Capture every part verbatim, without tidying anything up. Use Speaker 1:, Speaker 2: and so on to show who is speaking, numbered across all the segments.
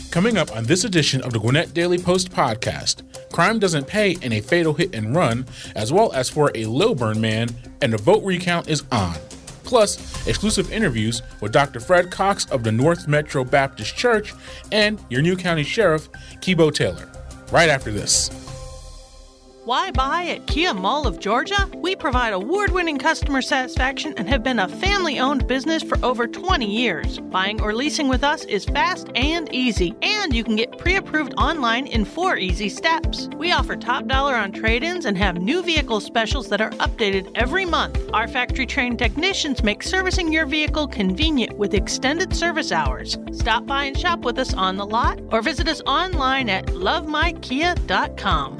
Speaker 1: Coming up on this edition of the Gwinnett Daily Post podcast, crime doesn't pay in a fatal hit and run, as well as for a Lilburn man, and the vote recount is on. Plus, exclusive interviews with Doctor Fred Cox of the North Metro Baptist Church and your new county sheriff, Kibo Taylor. Right after this.
Speaker 2: Why buy at Kia Mall of Georgia? We provide award-winning customer satisfaction and have been a family-owned business for over twenty years. Buying or leasing with us is fast and easy, and you can get pre-approved online in four easy steps. We offer top dollar on trade-ins and have new vehicle specials that are updated every month. Our factory-trained technicians make servicing your vehicle convenient with extended service hours. Stop by and shop with us on the lot or visit us online at love my kia dot com.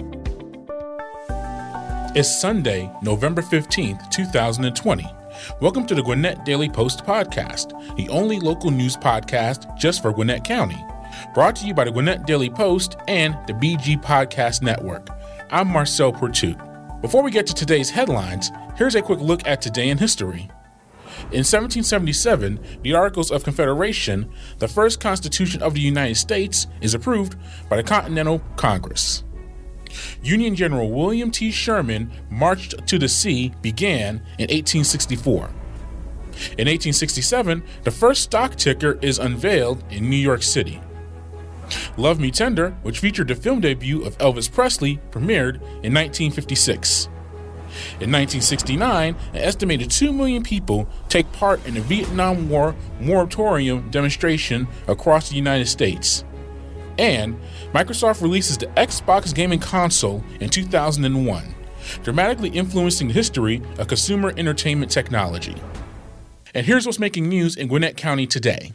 Speaker 1: It's Sunday, November fifteenth, two thousand twenty. Welcome to the Gwinnett Daily Post podcast, the only local news podcast just for Gwinnett County. Brought to you by the Gwinnett Daily Post and the B G Podcast Network. I'm Marcel Portute. Before we get to today's headlines, here's a quick look at today in history. In seventeen seventy-seven, the Articles of Confederation, the first Constitution of the United States, is approved by the Continental Congress. Union General William T. Sherman marched to the sea began in eighteen sixty-four. In eighteen sixty-seven, the first stock ticker is unveiled in New York City. Love Me Tender, which featured the film debut of Elvis Presley, premiered in nineteen fifty-six. In nineteen sixty-nine, an estimated two million people take part in the Vietnam War moratorium demonstration across the United States. And Microsoft releases the Xbox gaming console in two thousand one, dramatically influencing the history of consumer entertainment technology. And here's what's making news in Gwinnett County today.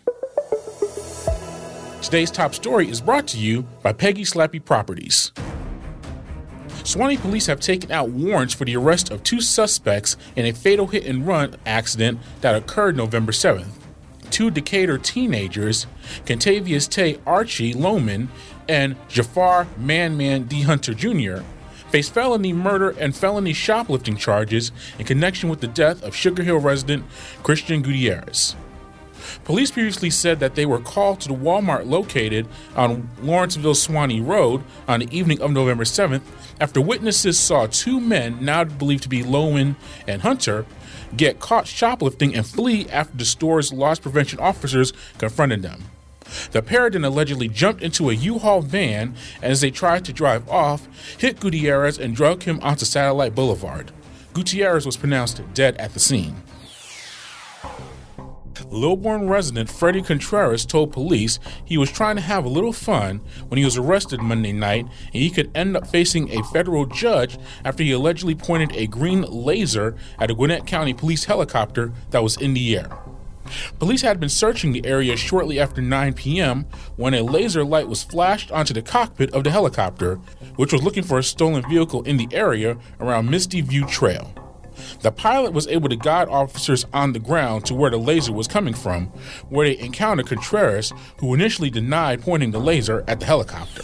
Speaker 1: Today's top story is brought to you by Peggy Slappy Properties. Suwanee police have taken out warrants for the arrest of two suspects in a fatal hit-and-run accident that occurred November seventh. Two Decatur teenagers, Contavious Tay Archie Lohman and Jafar Man Man D. Hunter Junior, face felony murder and felony shoplifting charges in connection with the death of Sugar Hill resident Christian Gutierrez. Police previously said that they were called to the Walmart located on Lawrenceville Suwanee Road on the evening of November seventh after witnesses saw two men, now believed to be Lohman and Hunter, get caught shoplifting and flee after the store's loss prevention officers confronted them. The pair then allegedly jumped into a U-Haul van and as they tried to drive off, hit Gutierrez and drug him onto Satellite Boulevard. Gutierrez was pronounced dead at the scene. Lilburn resident Freddie Contreras told police he was trying to have a little fun when he was arrested Monday night and he could end up facing a federal judge after he allegedly pointed a green laser at a Gwinnett County police helicopter that was in the air. Police had been searching the area shortly after nine p.m. when a laser light was flashed onto the cockpit of the helicopter, which was looking for a stolen vehicle in the area around Misty View Trail. The pilot was able to guide officers on the ground to where the laser was coming from, where they encountered Contreras, who initially denied pointing the laser at the helicopter.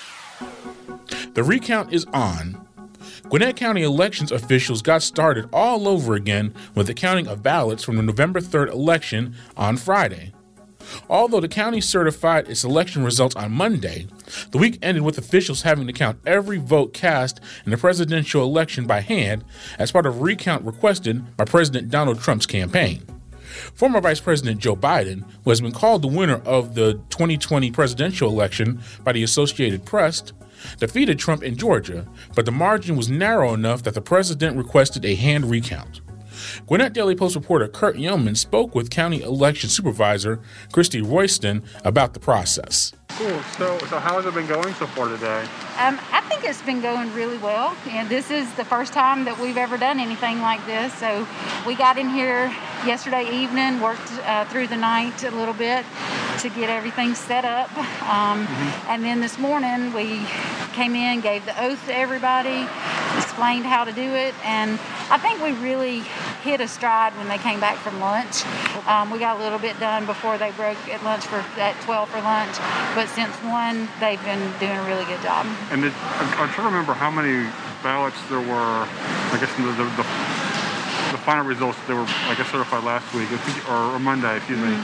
Speaker 1: The recount is on. Gwinnett County elections officials got started all over again with the counting of ballots from the November third election on Friday. Although the county certified its election results on Monday, the week ended with officials having to count every vote cast in the presidential election by hand as part of a recount requested by President Donald Trump's campaign. Former Vice President Joe Biden, who has been called the winner of the twenty twenty presidential election by the Associated Press, defeated Trump in Georgia, but the margin was narrow enough that the president requested a hand recount. Gwinnett Daily Post reporter Kurt Yeoman spoke with County Election Supervisor Christy Royston about the process.
Speaker 3: Cool. So, so how has it been going so far today?
Speaker 4: Um, I think it's been going really well, and this is the first time that we've ever done anything like this. So we got in here yesterday evening, worked uh, through the night a little bit to get everything set up, um, mm-hmm. and then this morning we came in, gave the oath to everybody, explained how to do it, and I think we really hit a stride when they came back from lunch. Um, we got a little bit done before they broke at lunch for at twelve for lunch, but since one, they've been doing a really good job.
Speaker 3: And did, I'm, I'm trying to remember how many ballots there were. I guess the the, the, the final results they were, I guess, certified last week or, or Monday, excuse me. Mm-hmm.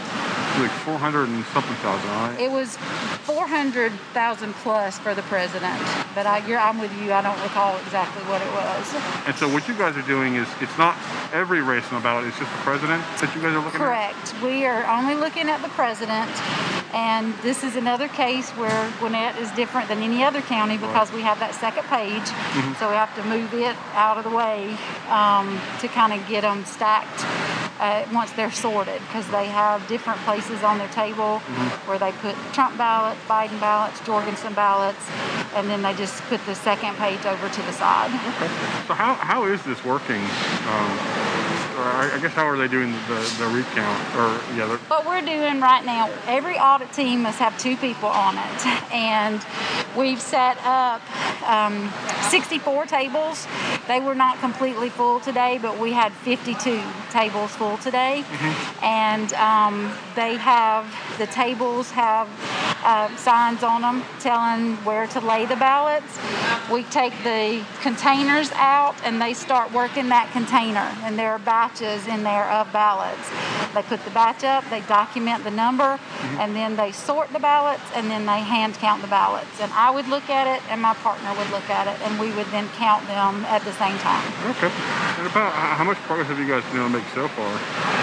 Speaker 3: like four hundred and something thousand, right?
Speaker 4: It was four hundred thousand plus for the president, but I, you're, I'm with you. I don't recall exactly what it was.
Speaker 3: And so what you guys are doing is, it's not every race on the ballot, it's just the president that you guys are looking
Speaker 4: Correct.
Speaker 3: at?
Speaker 4: Correct. We are only looking at the president, and this is another case where Gwinnett is different than any other county because we have that second page, mm-hmm. so we have to move it out of the way um, to kind of get them stacked uh, once they're sorted, because they have different places on their table mm-hmm. where they put Trump ballots, Biden ballots, Jorgensen ballots, and then they just put the second page over to the side.
Speaker 3: Okay. So how, how is this working? Um, or I guess how are they doing the, the recount? Or yeah, the...
Speaker 4: What we're doing right now, every audit team must have two people on it, and we've set up um, sixty-four tables. They were not completely full today, but we had fifty-two tables full today, mm-hmm. and um, they have the tables have uh, signs on them telling where to lay the ballots. We take the containers out, and they start working that container, and there are batches in there of ballots. They put the batch up, they document the number, mm-hmm. and then they sort the ballots, and then they hand count the ballots. And I would look at it, and my partner would look at it, and we would then count them at the same time.
Speaker 3: Okay. And about how much progress have you guys been able to make so far?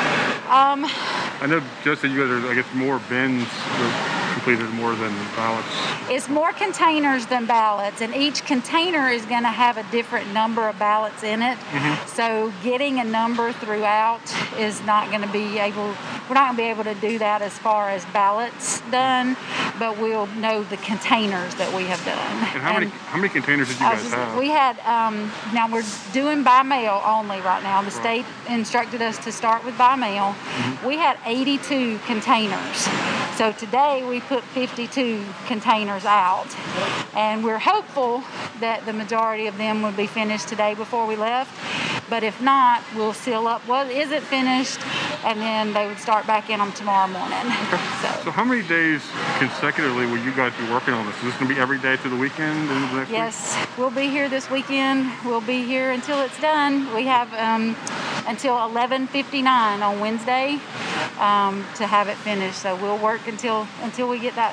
Speaker 4: Um,
Speaker 3: I know just that you guys are, I guess, more bins completed more than ballots.
Speaker 4: It's more containers than ballots, and each container is going to have a different number of ballots in it. Mm-hmm. So getting a number throughout is not going to be able, we're not going to be able to do that as far as ballots done, but we'll know the containers that we have done.
Speaker 3: And how and many how many containers did you guys
Speaker 4: just,
Speaker 3: have?
Speaker 4: We had, um, now we're doing by mail only right now. The state instructed us to start with by mail. Mm-hmm. We had eighty-two containers. So today we put fifty-two containers out, and we're hopeful that the majority of them would be finished today before we left. But if not, we'll seal up what isn't finished, and then they would start back in them tomorrow morning.
Speaker 3: Okay. So. so how many days consecutively will you guys be working on this? Is this going to be every day through the weekend and the next
Speaker 4: yes,
Speaker 3: week?
Speaker 4: We'll be here this weekend. We'll be here until it's done. We have um, until eleven fifty-nine on Wednesday um, to have it finished. So we'll work until until we get that.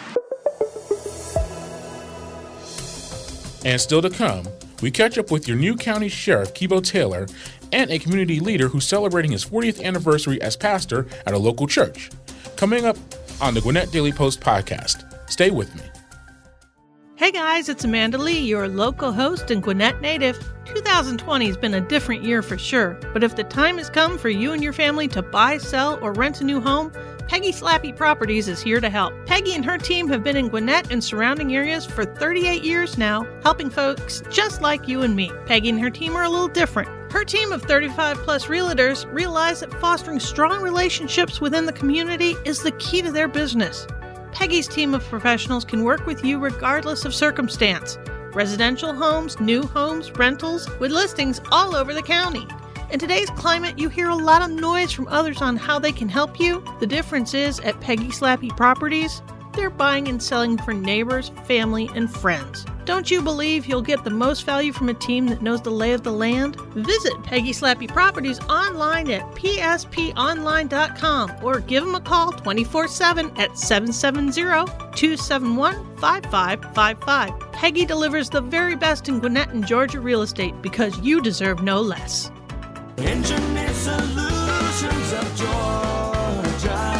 Speaker 1: And still to come, we catch up with your new county sheriff, Kibo Taylor, and a community leader who's celebrating his fortieth anniversary as pastor at a local church. Coming up on the Gwinnett Daily Post podcast. Stay with me.
Speaker 2: Hey guys, it's Amanda Lee, your local host and Gwinnett native. two thousand twenty has been a different year for sure, but if the time has come for you and your family to buy, sell, or rent a new home, Peggy Slappy Properties is here to help. Peggy and her team have been in Gwinnett and surrounding areas for thirty-eight years now, helping folks just like you and me. Peggy and her team are a little different. Her team of thirty-five plus realtors realize that fostering strong relationships within the community is the key to their business. Peggy's team of professionals can work with you regardless of circumstance. Residential homes, new homes, rentals, with listings all over the county. In today's climate, you hear a lot of noise from others on how they can help you. The difference is, at Peggy Slappy Properties, they're buying and selling for neighbors, family, and friends. Don't you believe you'll get the most value from a team that knows the lay of the land? Visit Peggy Slappy Properties online at p s p online dot com or give them a call twenty-four seven at seven seven zero, two seven one, five five five five. Peggy delivers the very best in Gwinnett and Georgia real estate because you deserve no less.
Speaker 5: Engineered Solutions of Georgia.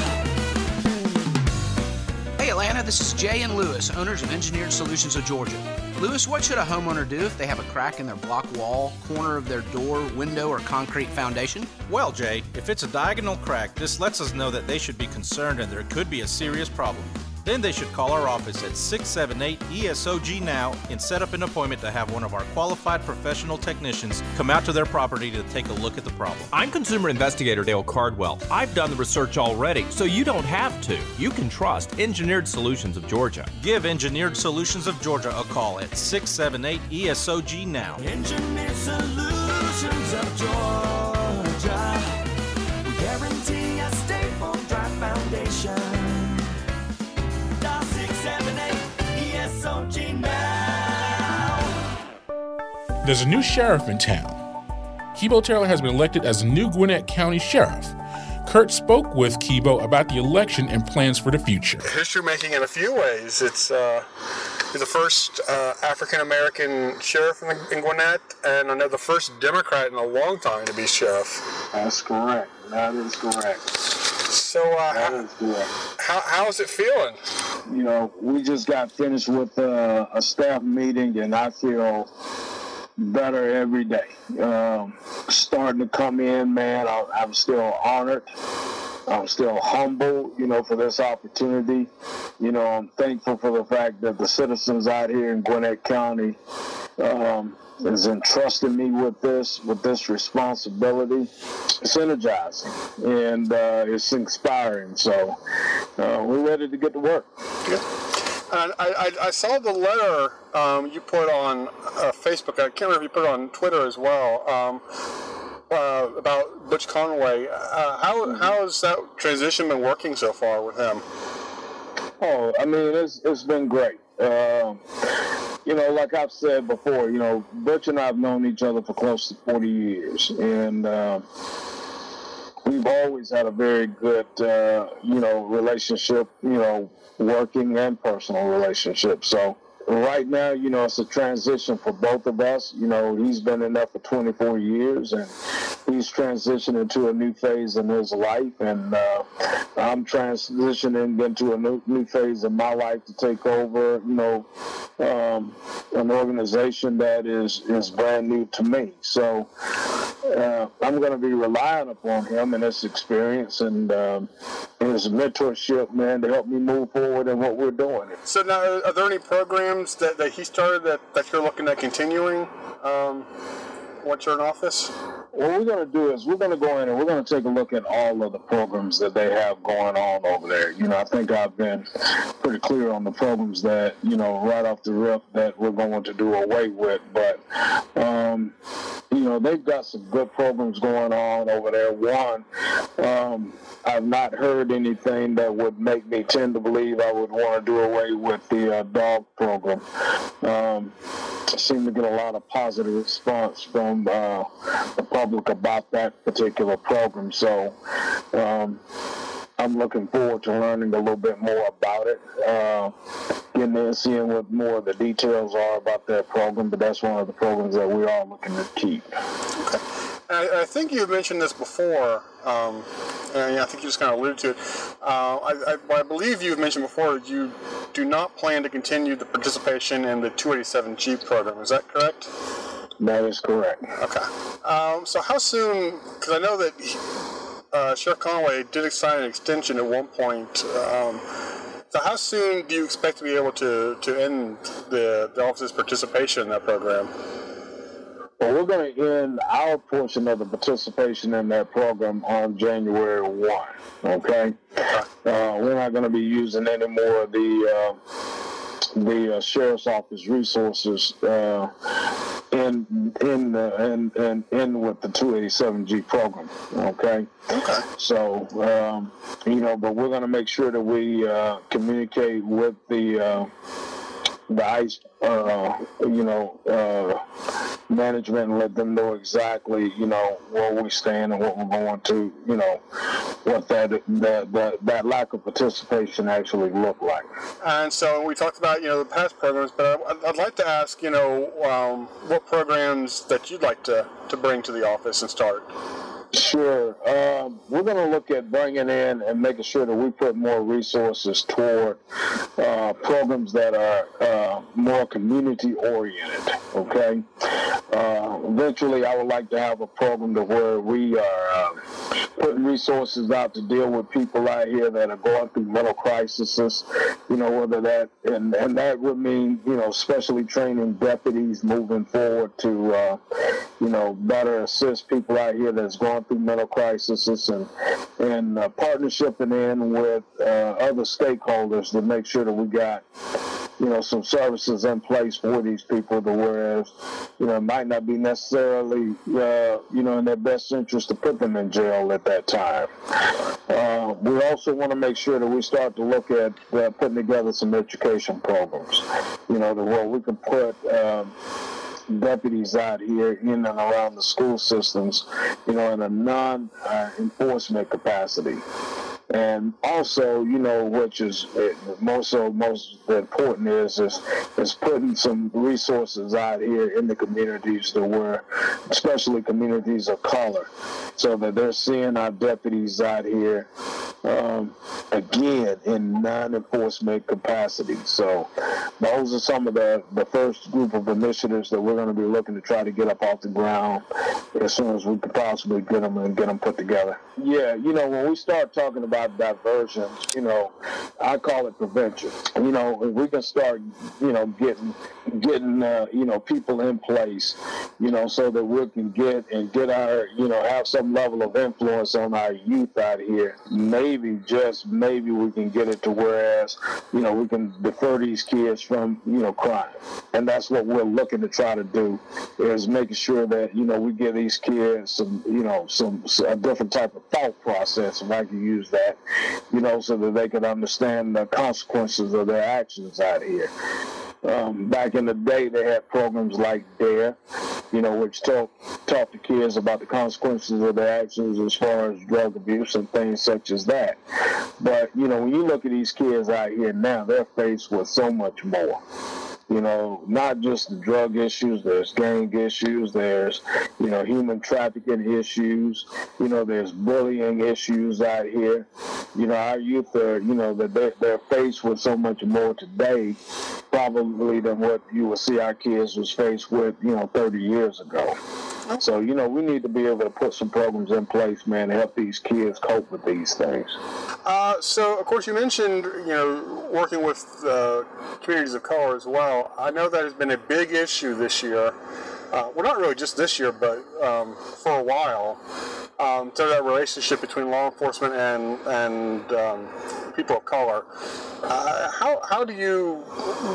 Speaker 6: Hey Atlanta, this is Jay and Lewis, owners of Engineered Solutions of Georgia. Lewis, what should a homeowner do if they have a crack in their block wall, corner of their door, window, or concrete foundation?
Speaker 7: Well, Jay, if it's a diagonal crack, this lets us know that they should be concerned and there could be a serious problem. Then they should call our office at six seven eight E S O G now and set up an appointment to have one of our qualified professional technicians come out to their property to take a look at the problem.
Speaker 8: I'm Consumer Investigator Dale Cardwell. I've done the research already, so you don't have to. You can trust Engineered Solutions of Georgia.
Speaker 7: Give Engineered Solutions of Georgia a call at six seven eight E S O G now.
Speaker 5: Engineered Solutions of Georgia. We guarantee a stable, dry foundation.
Speaker 1: There's a new sheriff in town. Kibo Taylor has been elected as the new Gwinnett County Sheriff. Kurt spoke with Kibo about the election and plans for the future.
Speaker 3: History making in a few ways. It's uh, he's the first uh, African American sheriff in, the, in Gwinnett, and I know the first Democrat in a long time to be sheriff.
Speaker 9: That's correct. That is correct.
Speaker 3: So, uh,
Speaker 9: that
Speaker 3: how,
Speaker 9: is correct.
Speaker 3: How how's it feeling?
Speaker 9: You know, we just got finished with uh, a staff meeting, and I feel better every day. Um, starting to come in, man, I, I'm still honored. I'm still humble, you know, for this opportunity. You know, I'm thankful for the fact that the citizens out here in Gwinnett County um, is entrusting me with this, with this responsibility. It's energizing, and uh, it's inspiring. So uh, we're ready to get to work.
Speaker 3: Yeah. And I, I, I saw the letter um, you put on uh, Facebook. I can't remember if you put it on Twitter as well. Um, uh, about Butch Conway. Uh, how mm-hmm. how has that transition been working so far with him?
Speaker 9: Oh, I mean, it's it's been great. Uh, you know, like I've said before, you know, Butch and I have known each other for close to forty years, and uh, we've always had a very good, uh, you know, relationship. You know, working and personal relationship. So right now, you know, it's a transition for both of us. You know, he's been in there for twenty-four years, and he's transitioning to a new phase in his life, and uh, I'm transitioning into a new, new phase in my life to take over, you know, um, an organization that is, is brand new to me. So uh, I'm going to be relying upon him and his experience and um, his mentorship, man, to help me move forward in what we're doing.
Speaker 3: So now, are there any programs that, that he started that, that you're looking at continuing um, once you're in office?
Speaker 9: What we're going to do is we're going to go in and we're going to take a look at all of the programs that they have going on over there. You know, I think I've been pretty clear on the programs that, you know, right off the rip that we're going to do away with. But, um, you know, they've got some good programs going on over there. One, um, I've not heard anything that would make me tend to believe I would want to do away with the uh, dog program. Um, I seem to get a lot of positive response from uh, the public about that particular program. So um, I'm looking forward to learning a little bit more about it, uh, getting in, seeing what more of the details are about that program, but that's one of the programs that we are looking to keep.
Speaker 3: Okay. I, I think you've mentioned this before, um, and I think you just kind of alluded to it. Uh, I, I, I believe you've mentioned before you do not plan to continue the participation in the two eighty-seven G program. Is that correct?
Speaker 9: That is correct.
Speaker 3: Okay. Um, so how soon, because I know that he, uh, Sheriff Conway did sign an extension at one point. Um, so how soon do you expect to be able to, to end the, the office's participation in that program?
Speaker 9: Well, we're going to end our portion of the participation in that program on January first, okay? Uh, we're not going to be using any more of the, uh, the uh, Sheriff's Office resources uh, in, in, the, in, in, in with the two eighty-seven G program, okay?
Speaker 3: Okay.
Speaker 9: So, um, you know, but we're going to make sure that we uh, communicate with the... Uh, the ICE, uh, you know, uh, management and let them know exactly, you know, where we stand and what we're going to, you know, what that that that, that lack of participation actually look like.
Speaker 3: And so we talked about, you know, the past programs, but I'd, I'd like to ask, you know, um, what programs that you'd like to, to bring to the office and start.
Speaker 9: Sure. Um, we're going to look at bringing in and making sure that we put more resources toward uh, programs that are uh, more community-oriented, okay? Uh, eventually, I would like to have a program to where we are uh, putting resources out to deal with people out here that are going through mental crises, you know, whether that, and, and that would mean, you know, specially training deputies moving forward to, uh, you know, better assist people out here that's going through mental crises, and and uh, partnershiping in with uh, other stakeholders to make sure that we got, you know, some services in place for these people, to whereas, you know, it might not be necessarily, uh, you know, in their best interest to put them in jail at that time. Uh, we also want to make sure that we start to look at uh, putting together some education programs, you know, to where we can put um, deputies out here in and around the school systems, you know, in a non-enforcement uh, capacity. And also, you know, which is most so most important is, is is putting some resources out here in the communities that were, especially communities of color, so that they're seeing our deputies out here um, again in non-enforcement capacity. So those are some of the, the first group of initiatives that we're going to be looking to try to get up off the ground as soon as we could possibly get them and get them put together. Yeah, you know, when we start talking about about diversion, you know, I call it prevention. You know, if we can start, you know, getting, getting, uh, you know, people in place, you know, so that we can get and get our, you know, have some level of influence on our youth out here. Maybe, just maybe we can get it to whereas, you know, we can defer these kids from, you know, crime. And that's what we're looking to try to do, is making sure that, you know, we give these kids some, you know, some, a different type of thought process, if I can use that, you know, so that they can understand the consequences of their actions out here. Um, back in the day, they had programs like DARE, you know, which taught taught the kids about the consequences of their actions as far as drug abuse and things such as that. But, you know, when you look at these kids out here now, they're faced with so much more. You know, not just the drug issues, there's gang issues, there's, you know, human trafficking issues, you know, there's bullying issues out here. You know, our youth are, you know, they're, they're faced with so much more today probably than what you would see our kids was faced with, you know, thirty years ago. So, you know, we need to be able to put some programs in place, man, to help these kids cope with these things.
Speaker 3: Uh, so, of course, you mentioned, you know, working with uh, communities of color as well. I know that has been a big issue this year. Uh, well, not really just this year, but um, for a while. Um, so that relationship between law enforcement and and um, people of color. Uh, how how do you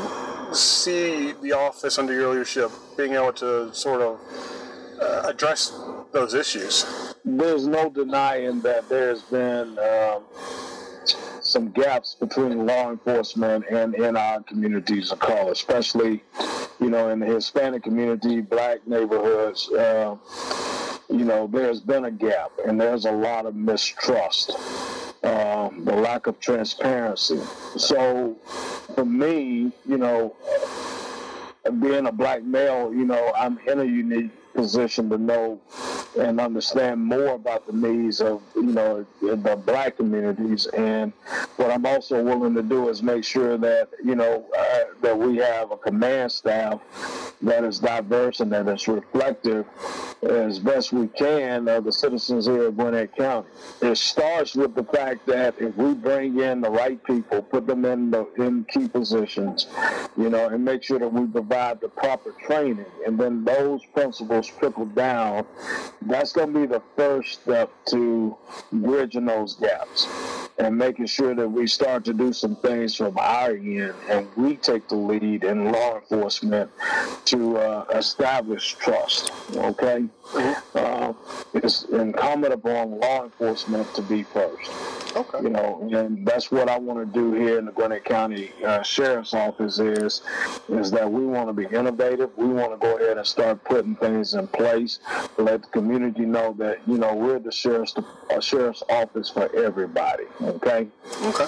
Speaker 3: see the office under your leadership being able to sort of uh, address those issues?
Speaker 9: There's no denying that there's been um, some gaps between law enforcement and in our communities of color, especially, you know, in the Hispanic community, black neighborhoods. Uh, you know, there's been a gap, and there's a lot of mistrust, um, the lack of transparency. So, for me, you know, being a black male, you know, I'm in a unique position to know and understand more about the needs of, you know, the black communities. And what I'm also willing to do is make sure that, you know, uh, that we have a command staff that is diverse and that is reflective as best we can of the citizens here of Gwinnett County. It starts with the fact that if we bring in the right people, put them in the in key positions, you know, and make sure that we provide the proper training, and then those principles trickle down, that's going to be the first step to bridging those gaps and making sure that we start to do some things from our end, and we take the lead in law enforcement to uh, establish trust, okay? Uh, it's incumbent upon law enforcement to be first.
Speaker 3: Okay.
Speaker 9: You know, and that's what I want to do here in the Gwinnett County uh, Sheriff's Office is, is that we want to be innovative. We want to go ahead and start putting things in place to let the community know that, you know, we're the Sheriff's, uh, Sheriff's Office for everybody, okay?
Speaker 3: Okay.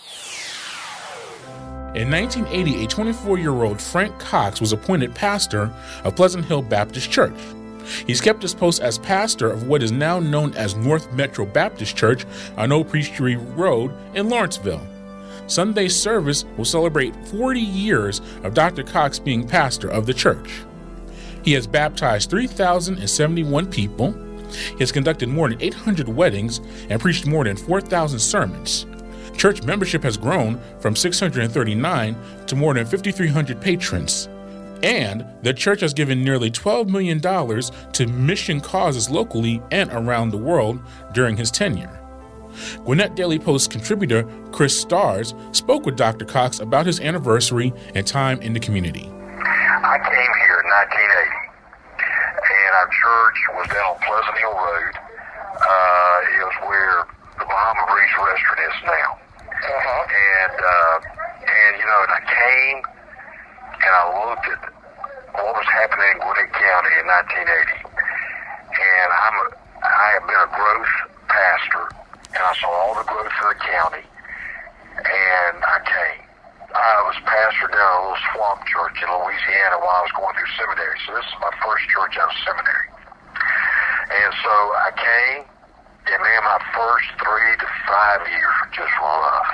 Speaker 1: In nineteen eighty, a twenty-four-year-old Frank Cox was appointed pastor of Pleasant Hill Baptist Church. He's kept his post as pastor of what is now known as North Metro Baptist Church on Old Peachtree Road in Lawrenceville. Sunday's service will celebrate forty years of Doctor Cox being pastor of the church. He has baptized three thousand seventy-one people. He has conducted more than eight hundred weddings and preached more than four thousand sermons. Church membership has grown from six hundred thirty-nine to more than fifty-three hundred patrons. And the church has given nearly twelve million dollars to mission causes locally and around the world during his tenure. Gwinnett Daily Post contributor Chris Stars spoke with Doctor Cox about his anniversary and time in the community.
Speaker 10: I came here in nineteen eighty, and our church was down on Pleasant Hill Road. Uh, it was where the Bahama Breeze restaurant is now. Uh-huh. And, uh, and, you know, and I came and I looked at what was happening in Gwinnett County in nineteen eighty. And I'm a, I have been a growth pastor, and I saw all the growth in the county. And I came. I was pastor down a little swamp church in Louisiana while I was going through seminary. So this is my first church out of seminary. And so I came, and man, my first three to five years were just rough.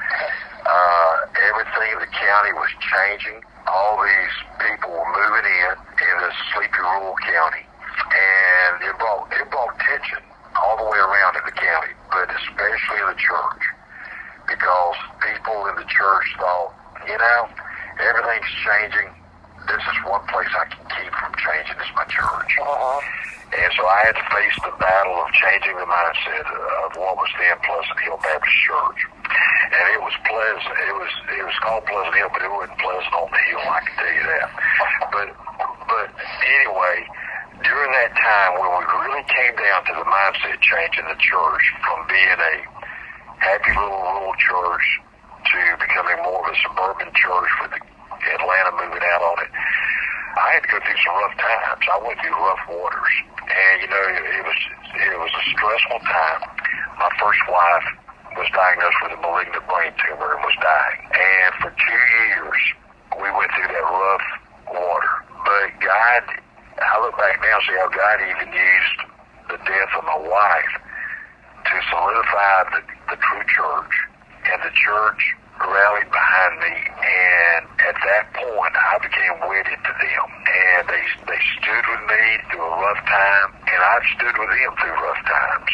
Speaker 10: Uh, everything in the county was changing. All these people were moving in in this sleepy rural county, and it brought it brought tension all the way around in the county, but especially in the church, because people in the church thought, you know, everything's changing. This is one place I can keep from changing. Is my church. Uh-huh. And so I had to face the battle of changing the mindset of what was then Pleasant Hill Baptist Church. And it was pleasant. It was it was called Pleasant Hill, but it wasn't pleasant on the hill, I can tell you that. But but anyway, during that time when we really came down to the mindset change in the church from being a happy little rural church to becoming more of a suburban church with the Atlanta moving out on it, I had to go through some rough times. I went through rough waters. And, you know, it was it was a stressful time. My first wife was diagnosed with a malignant brain tumor and was dying. And for two years, we went through that rough water. But God, I look back now and see how God even used the death of my wife to solidify the, the true church. And the church rallied behind me, and at that point, I became wedded to them. And they they stood with me through a rough time, and I've stood with them through rough times.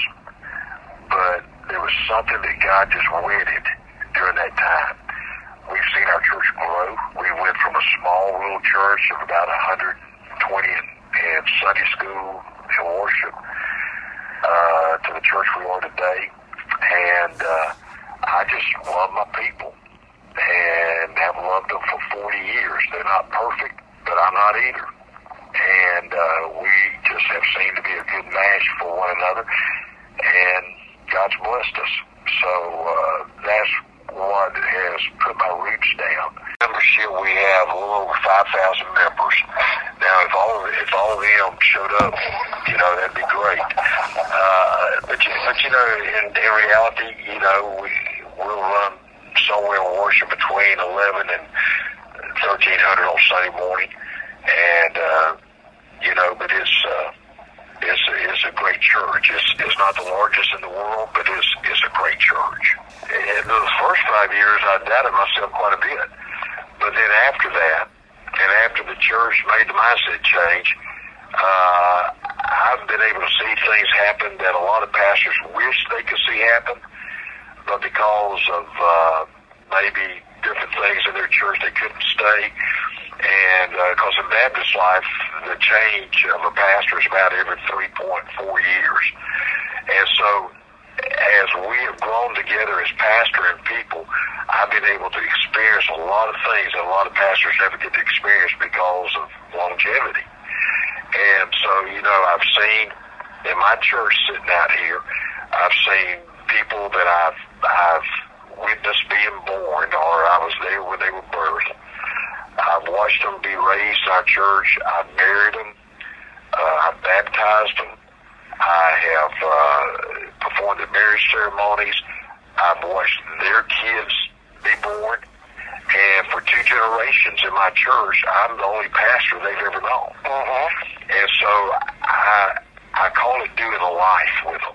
Speaker 10: But there was something that God just wedded during that time. We've seen our church grow. We went from a small rural church of about one hundred twenty in, in Sunday school and worship uh, to the church we are today. And uh, I just love my people and have loved them for forty years. They're not perfect, but I'm not either. And uh, we just have seemed to be a good match for one another, and God's blessed us. So uh, that's what has put my roots down. Membership, we have a little over five thousand members. Now, if all of, if all of them showed up, you know, that'd be great. Uh, but, you, but, you know, in, in reality, you know, we, we'll run somewhere in worship between eleven and thirteen hundred on Sunday morning. And, uh, you know, but it's, uh, it's, it's a great church. It's, it's not the largest in the world, but it's, it's a great church. In those first five years, I doubted myself quite a bit. But then after that, and after the church made the mindset change, uh, I've been able to see things happen that a lot of pastors wish they could see happen, but because of uh, maybe different things in their church, they couldn't stay. And because uh, in Baptist life, the change of a pastor is about every three point four years. And so as we have grown together as pastor and people, I've been able to experience a lot of things that a lot of pastors never get to experience because of longevity. And so, you know, I've seen in my church sitting out here, I've seen people that I've I've witnessed being born, or I was there when they were birthed. I've watched them be raised in our church. I've married them. Uh, I've baptized them. I have uh, performed the marriage ceremonies. I've watched their kids be born. And for two generations in my church, I'm the only pastor they've ever known. Uh-huh. And so I I call it doing a life with them.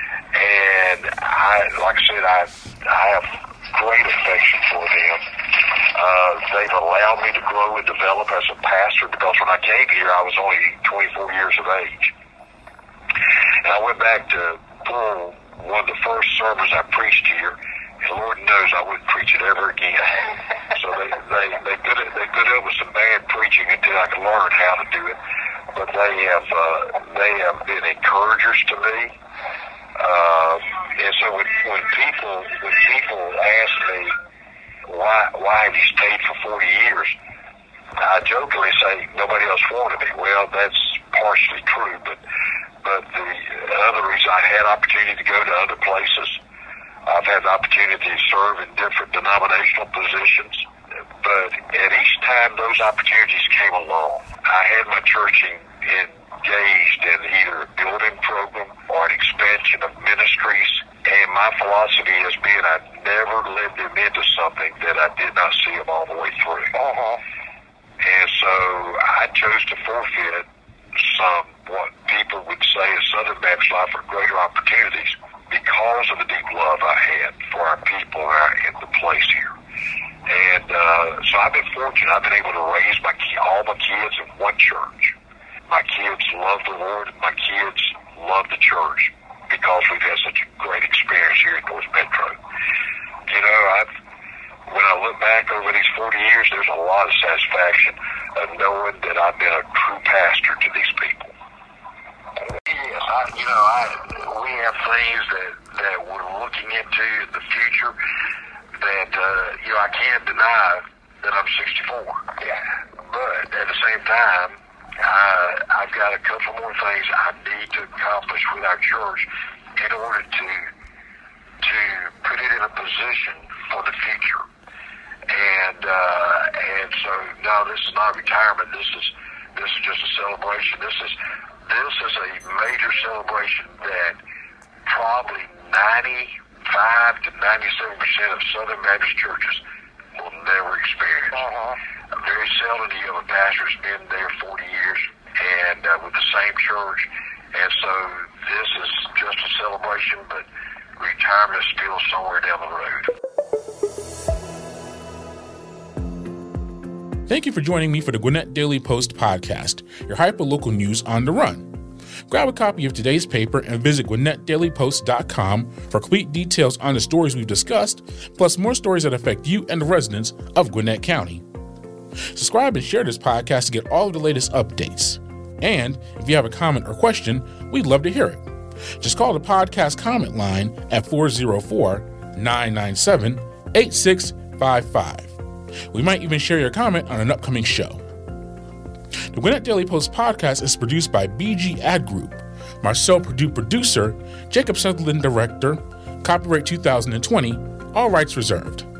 Speaker 10: And I, like I said, I I have great affection for them. Uh, they've allowed me to grow and develop as a pastor, because when I came here, I was only twenty-four years of age. And I went back to Bull, one of the first sermons I preached here, and Lord knows I wouldn't preach it ever again. So they they they good at, they good up with some bad preaching until I could learn how to do it. But they have uh, they have been encouragers to me. Uh, and so when, when people when people ask me why why have you stayed for forty years, I jokingly say nobody else wanted me. Well, that's partially true, but but the other reason, I had opportunity to go to other places. I've had the opportunity to serve in different denominational positions, but at each time those opportunities came along, I had my church in, engaged in either a building program or an expansion of ministries. And my philosophy has been I never led them into something that I did not see them all the way through. Uh-huh. And so I chose to forfeit some, what people would say is Southern Baptist life for greater opportunities because of the deep love I had for our people in the place here. And uh, so I've been fortunate. I've been able to raise my all my kids in one church. My kids love the Lord, and my kids love the church because we've had such a great experience here at North Metro. You know, I've when I look back over these forty years, there's a lot of satisfaction of knowing that I've been a true pastor to these people. Yes, I, you know, I we have things that, that we're looking into in the future that, uh, you know, I can't deny that I'm sixty-four. Yeah. But at the same time, I, I've got a couple more things I need to accomplish with our church in order to to put it in a position for the future. And uh, and so no, this is not retirement. This is this is just a celebration. This is this is a major celebration that probably ninety-five to ninety-seven percent of Southern Baptist churches will never experience. Uh-huh. Very seldom do you have a pastor who's been there forty years and uh, with the same church. And so this is just a celebration, but retirement is still somewhere down the road.
Speaker 1: Thank you for joining me for the Gwinnett Daily Post podcast, your hyper-local news on the run. Grab a copy of today's paper and visit Gwinnett Daily Post dot com for complete details on the stories we've discussed, plus more stories that affect you and the residents of Gwinnett County. Subscribe and share this podcast to get all of the latest updates. And if you have a comment or question, we'd love to hear it. Just call the podcast comment line at four oh four, nine nine seven, eight six five five. We might even share your comment on an upcoming show. The Gwinnett Daily Post podcast is produced by B G Ad Group. Marcel Purdue producer, Jacob Sutherland director. Copyright two thousand twenty. All rights reserved.